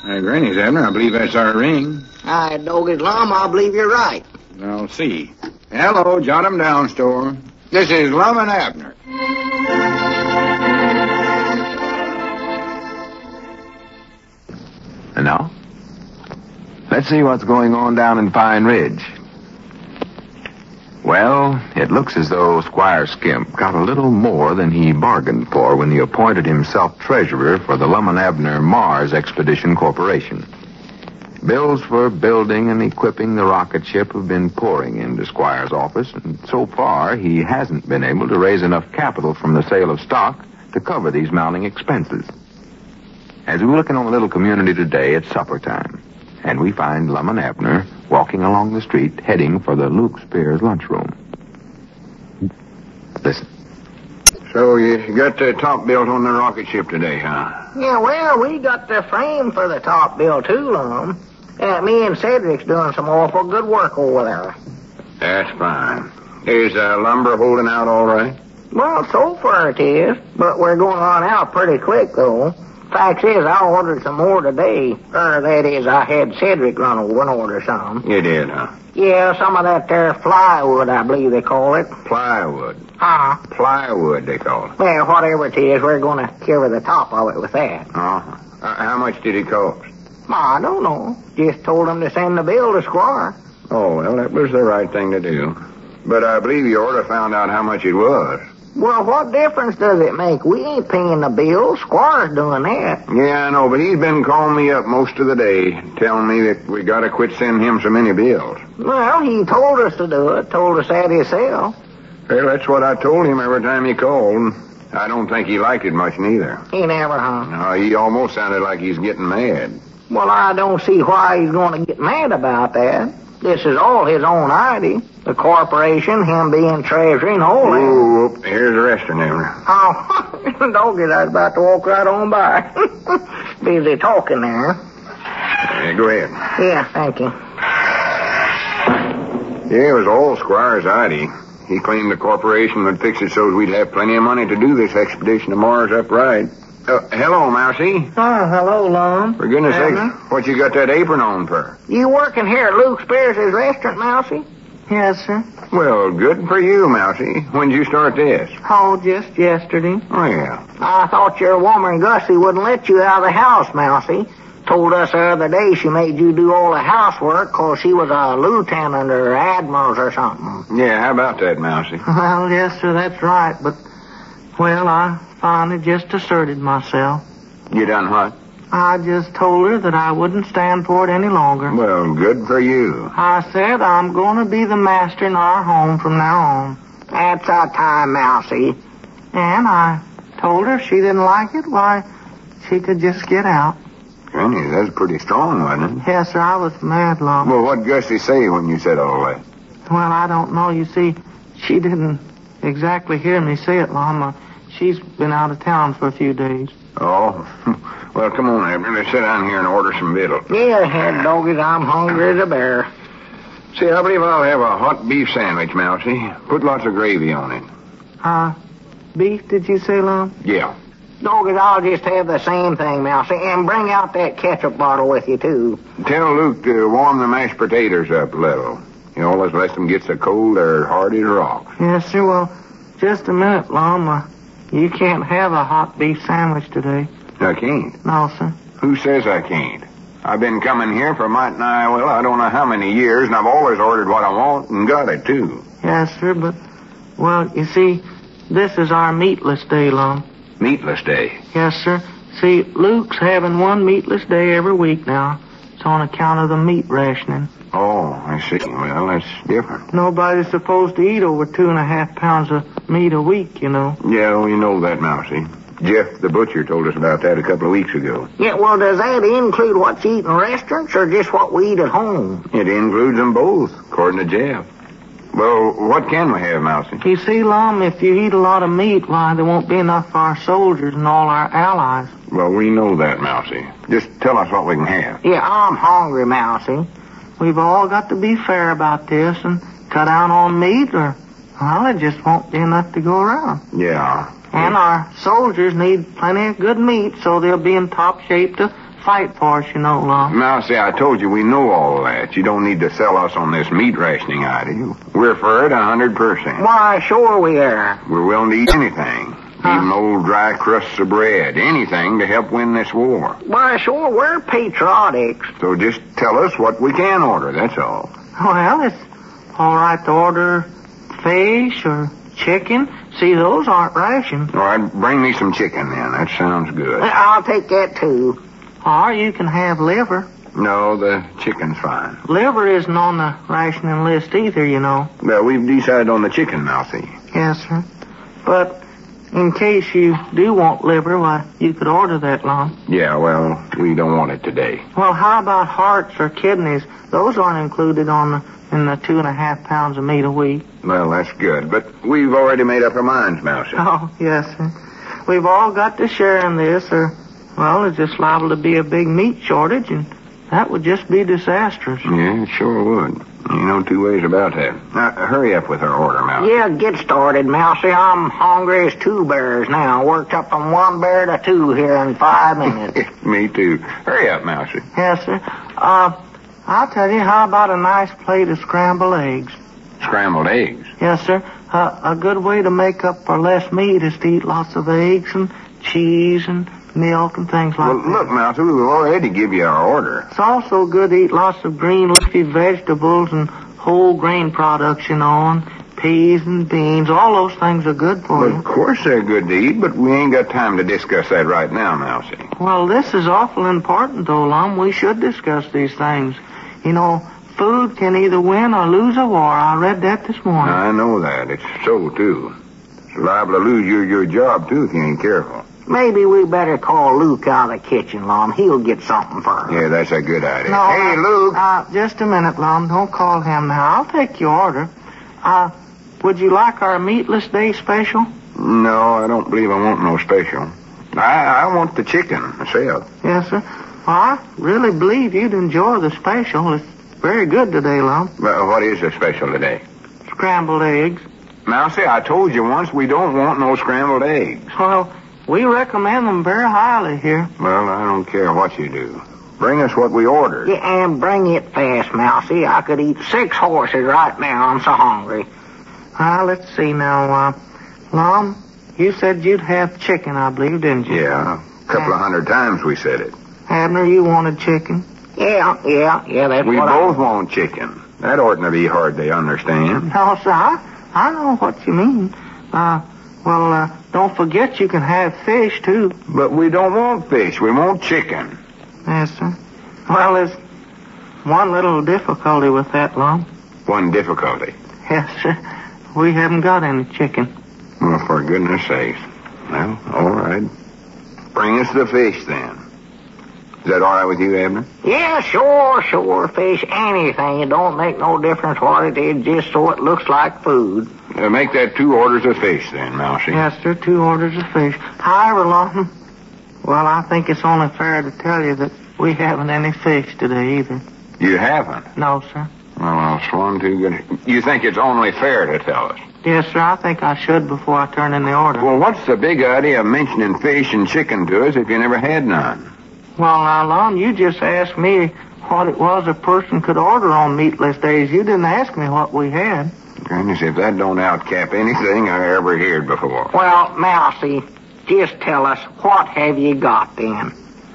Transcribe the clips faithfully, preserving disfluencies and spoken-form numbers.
Uh, Granny's, Abner, I believe that's our ring. I Doggy's Lum, I believe you're right. I'll see. Hello, jot 'em down, store. This is Lum and Abner. And now, let's see what's going on down in Pine Ridge. Well, it looks as though Squire Skimp got a little more than he bargained for when he appointed himself treasurer for the Lum and Abner Mars Expedition Corporation. Bills for building and equipping the rocket ship have been pouring into Squire's office, and so far he hasn't been able to raise enough capital from the sale of stock to cover these mounting expenses. As we look in on the little community today, it's supper time, and we find Lum and Abner walking along the street, heading for the Luke Spears lunchroom. Listen. So you got the top built on the rocket ship today, huh? Yeah, well, we got the frame for the top bill, too, Lum. Uh, me and Cedric's doing some awful good work over there. That's fine. Is uh, lumber holding out all right? Well, so far it is, but we're going on out pretty quick, though. Fact is, I ordered some more today. Or, that is, I had Cedric run over and order some. You did, huh? Yeah, some of that there plywood, I believe they call it. Plywood. Huh? Plywood, they call it. Well, whatever it is, we're going to cover the top of it with that. Uh-huh. Uh, how much did it cost? I don't know. Just told them to send the bill to Squire. Oh, well, that was the right thing to do. But I believe you ought to found out how much it was. Well, what difference does it make? We ain't paying the bill. Squire's doing that. Yeah, I know, but he's been calling me up most of the day, telling me that we got to quit sending him so many bills. Well, he told us to do it. Told us that himself. Well, that's what I told him every time he called. I don't think he liked it much neither. He never, huh? No, he almost sounded like he's getting mad. Well, I don't see why he's going to get mad about that. This is all his own idea. The corporation, him being treasurer and all that. Oh, whoop, here's the restaurant, Abner. Oh, doggy, I was about to walk right on by. Busy talking there. Yeah, go ahead. Yeah, thank you. Yeah, it was all Squire's idea. He claimed the corporation would fix it so we'd have plenty of money to do this expedition to Mars upright. Uh, hello, Mousy. Oh, hello, Lum. For goodness sake, what you got that apron on for? You working here at Luke Spears' restaurant, Mousy? Yes, sir. Well, good for you, Mousy. When did you start this? Oh, just yesterday. Oh, yeah. I thought your woman, Gussie, wouldn't let you out of the house, Mousy. Told us the other day she made you do all the housework because she was a lieutenant or admiral or something. Yeah, how about that, Mousy? Well, yes, sir, that's right, but, well, I finally just asserted myself. You done what? I just told her that I wouldn't stand for it any longer. Well, good for you. I said I'm going to be the master in our home from now on. That's our time, Mousy. And I told her if she didn't like it, why, she could just get out. Granny, that's pretty strong, wasn't it? Yes, sir, I was mad, Lum. Well, what'd Gussie say when you said all that? Well, I don't know. You see, she didn't exactly hear me say it, Lum. Uh, she's been out of town for a few days. Oh? Well, come on, Abner. Let's sit down here and order some victuals. Yeah, head doggies, I'm hungry as a bear. See, I believe I'll have a hot beef sandwich, Mousy. Put lots of gravy on it. Uh, beef, did you say, Lum? Yeah. Doggies, I'll just have the same thing, Mousy, and bring out that ketchup bottle with you, too. Tell Luke to warm the mashed potatoes up a little. You always let them get so cold they're hard as rocks. Yes, sir. Well, just a minute, Lum. Uh, you can't have a hot beef sandwich today. I can't. No, sir. Who says I can't? I've been coming here for might nigh, well, I don't know how many years, and I've always ordered what I want and got it, too. Yes, sir, but, well, you see, this is our meatless day, Lum. Meatless day? Yes, sir. See, Luke's having one meatless day every week now. It's on account of the meat rationing. Oh, I see. Well, that's different. Nobody's supposed to eat over two and a half pounds of meat a week, you know. Yeah, well, you know that, Mousy. Jeff, the butcher, told us about that a couple of weeks ago. Yeah, well, does that include what's eaten in restaurants or just what we eat at home? It includes them both, according to Jeff. Well, what can we have, Mousy? You see, Lum, if you eat a lot of meat, why, there won't be enough for our soldiers and all our allies. Well, we know that, Mousy. Just tell us what we can have. Yeah, I'm hungry, Mousy. We've all got to be fair about this and cut down on meat or, well, there just won't be enough to go around. Yeah. And our soldiers need plenty of good meat so they'll be in top shape to fight for us, you know, Lum. Now, see, I told you we know all that. You don't need to sell us on this meat rationing idea. We're for it a hundred percent. Why, sure we are. We're willing to eat anything. Huh? Even old dry crusts of bread. Anything to help win this war. Why, sure, we're patriotics. So just tell us what we can order, that's all. Well, it's all right to order fish or chicken. See, those aren't rations. All right, bring me some chicken then. That sounds good. I'll take that, too. Or you can have liver. No, the chicken's fine. Liver isn't on the rationing list either, you know. Well, we've decided on the chicken, Mousy. Yes, sir. But in case you do want liver, why, you could order that, Lum. Yeah, well, we don't want it today. Well, how about hearts or kidneys? Those aren't included on the, in the two and a half pounds of meat a week. Well, that's good. But we've already made up our minds, Mousy. Oh, yes, sir. We've all got to share in this, or, well, there's just liable to be a big meat shortage, and that would just be disastrous. Yeah, it sure would. You know two ways about that. Now, hurry up with our order, Mousy. Yeah, get started, Mousy. I'm hungry as two bears now. Worked up from one bear to two here in five minutes. Me too. Hurry up, Mousy. Yes, sir. Uh, I'll tell you, how about a nice plate of scrambled eggs? Scrambled eggs? Yes, sir. Uh, a good way to make up for less meat is to eat lots of eggs and cheese and milk and things like Well, that. look, Mousy, we've already give you our order. It's also good to eat lots of green leafy vegetables and whole grain products, you know, and peas and beans. All those things are good for Well, you. of course they're good to eat, but we ain't got time to discuss that right now, Mousy. Well, this is awful important, though, Lum. We should discuss these things. You know, food can either win or lose a war. I read that this morning. I know that. It's so, too. It's liable to lose you your job, too, if you ain't careful. Maybe we better call Luke out of the kitchen, Lum. He'll get something for us. Yeah, that's a good idea. No, hey, uh, Luke. Uh, just a minute, Lum. Don't call him now. I'll take your order. Uh, would you like our meatless day special? No, I don't believe I want no special. I, I want the chicken myself. Yes, sir. Well, I really believe you'd enjoy the special. It's very good today, Lum. Well, what is the special today? Scrambled eggs. Mousy, I told you once we don't want no scrambled eggs. Well, we recommend them very highly here. Well, I don't care what you do. Bring us what we ordered. Yeah, and bring it fast, Mousy. I could eat six horses right now. I'm so hungry. Uh, let's see now. Uh, Lum, you said you'd have chicken, I believe, didn't you? Yeah, a couple of hundred times we said it. Abner, you wanted chicken? Yeah, yeah, yeah, that's We what both I... want chicken. That oughtn't to be hard to understand. No, sir, I, I know what you mean. Uh, well, uh, don't forget you can have fish, too. But we don't want fish. We want chicken. Yes, sir. Well, there's one little difficulty with that, Lum. One difficulty. Yes, sir. We haven't got any chicken. Well, for goodness sakes. Well, all right. Bring us the fish, then. Is that all right with you, Abner? Yeah, sure, sure. Fish, anything. It don't make no difference what it is, just so it looks like food. Uh, make that two orders of fish, then, Mousy. Yes, sir. Two orders of fish. However, Lawton, well, I think it's only fair to tell you that we haven't any fish today either. You haven't? No, sir. Well, I'll swan too good. You think it's only fair to tell us? Yes, sir. I think I should before I turn in the order. Well, what's the big idea of mentioning fish and chicken to us if you never had none? Well, now, Lon, you just asked me what it was a person could order on meatless days. You didn't ask me what we had. Goodness, if that don't outcap anything I ever heard before. Well, Mousy, just tell us, what have you got then?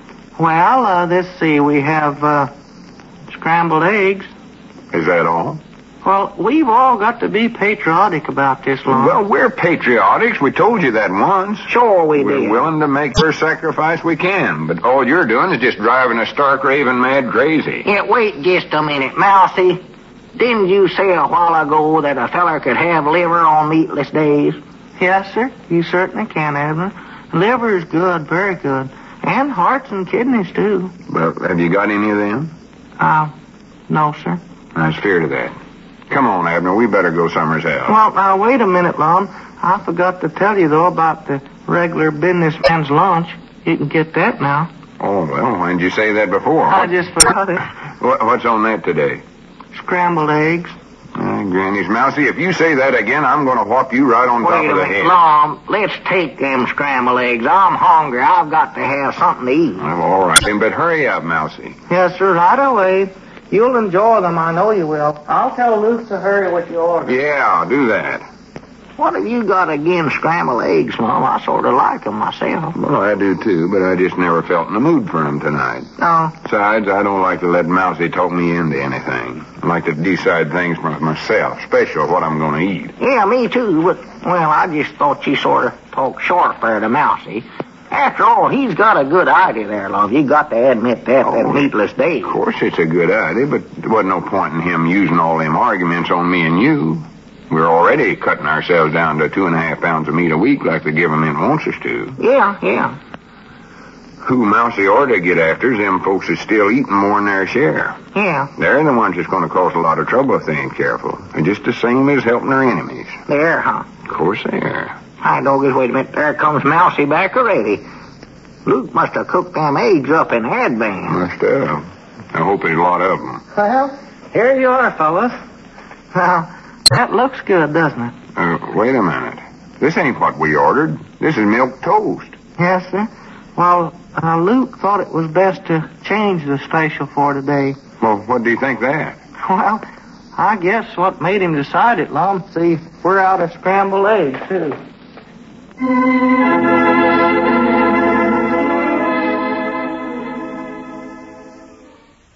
Well, uh, let's see. We have uh, scrambled eggs. Is that all? Well, we've all got to be patriotic about this, Lon. Well, we're patriotics. We told you that once. Sure we We're did. willing to make the sacrifice we can, but all you're doing is just driving a stark raving mad crazy. Yeah, wait just a minute, Mousy. Didn't you say a while ago that a feller could have liver on meatless days? Yes, sir. You certainly can, Abner. Liver is good, very good. And hearts and kidneys, too. Well, have you got any of them? Uh, no, sir. I was feared of that. Come on, Abner. We better go somewheres else. Well, now, wait a minute, Lon. I forgot to tell you, though, about the regular businessman's lunch. You can get that now. Oh, well, why didn't you say that before? I just forgot it. What, what's on that today? Scrambled eggs. Uh, Granny's Mousy, if you say that again, I'm going to whop you right on top Wait a of the minute, head. Lom. Let's take them scrambled eggs. I'm hungry. I've got to have something to eat. Well, all right, then, but hurry up, Mousy. Yes, sir. Right away. You'll enjoy them. I know you will. I'll tell Luke to hurry with your order. Yeah, I'll do that. What have you got against scrambled eggs, Mom? I sort of like them myself. Well, I do too, but I just never felt in the mood for them tonight. No. Besides, I don't like to let Mousy talk me into anything. I like to decide things for myself, especially what I'm going to eat. Yeah, me too, but, well, I just thought you sort of talked short there to Mousy. After all, he's got a good idea there, love. You got to admit that, Oh, that meatless day. Of course it's a good idea, but there wasn't no point in him using all them arguments on me and you. We're already cutting ourselves down to two and a half pounds of meat a week like the government wants us to. Yeah, yeah. Who Mousy ought to get after is them folks that's still eating more than their share. Yeah. They're the ones that's going to cause a lot of trouble if they ain't careful. They're just the same as helping their enemies. There, huh? Of course they are. Hi, doggies, wait a minute. There comes Mousy back already. Luke must have cooked them eggs up in Hadban. Must have. I hope there's a lot of them. Well, here you are, fellas. Well, that looks good, doesn't it? Uh, wait a minute. This ain't what we ordered. This is milk toast. Yes, sir. Well, uh, Luke thought it was best to change the special for today. Well, what do you think that? Well, I guess what made him decide it, Lum, see, we're out of scrambled eggs, too.